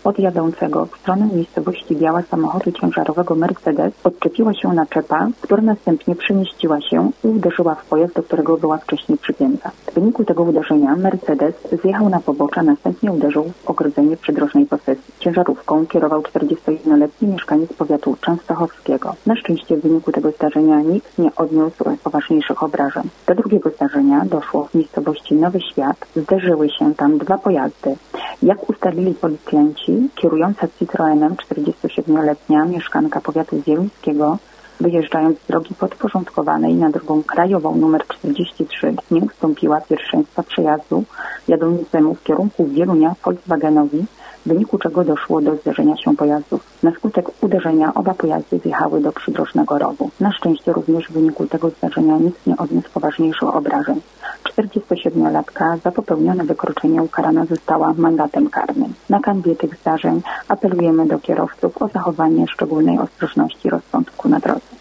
od jadącego w stronę miejscowości Biała samochodu ciężarowego Mercedes odczepiła się naczepa, która następnie przemieściła się i uderzyła w pojazd, do którego była wcześniej przypięta. W wyniku tego uderzenia Mercedes zjechał na pobocze, a następnie uderzył w ogrodzenie przydrożnej posesji. Ciężarówką kierował 41-letni mieszkaniec powiatu częstochowskiego. Na szczęście w wyniku tego zdarzenia nikt nie odniósł poważniejszych obrażeń. Do drugiego zdarzenia doszło w miejscowości Nowy Świat. Zderzyły się tam dwa pojazdy. Jak ustalili policjanci, kierująca Citroenem 47-letnia mieszkanka powiatu zielońskiego, wyjeżdżając z drogi podporządkowanej na drogą krajową nr 43, nie ustąpiła pierwszeństwa przejazdu jadącemu w kierunku Wielunia Volkswagenowi, w wyniku czego doszło do zderzenia się pojazdów. Na skutek uderzenia oba pojazdy zjechały do przydrożnego rowu. Na szczęście również w wyniku tego zdarzenia nikt nie odniósł poważniejszych obrażeń. 47-latka za popełnione wykroczenie ukarana została mandatem karnym. Na kanwie tych zdarzeń apelujemy do kierowców o zachowanie szczególnej ostrożności i rozsądku na drodze.